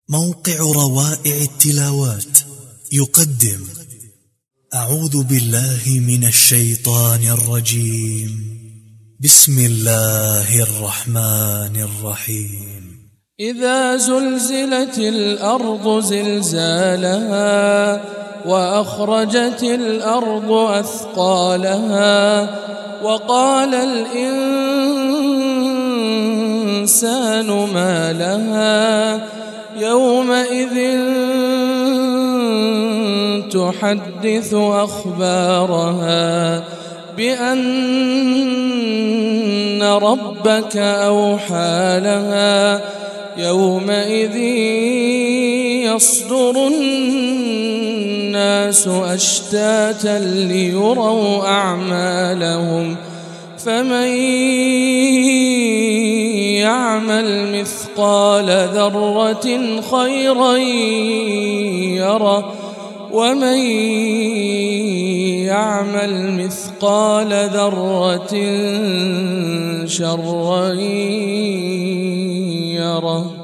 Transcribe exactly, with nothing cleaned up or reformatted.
موقع روائع التلاوات يقدم أعوذ بالله من الشيطان الرجيم. بسم الله الرحمن الرحيم. إذا زلزلت الأرض زلزالها وأخرجت الأرض أثقالها وقال الإنسان ما لها يومئذ تحدث أخبارها بأن ربك أوحى لها يومئذ يصدر الناس أشتاتا ليروا أعمالهم فمن يعمل مثقال ذرة خيرا يره ومن يعمل مثقال ذرة شرا يره.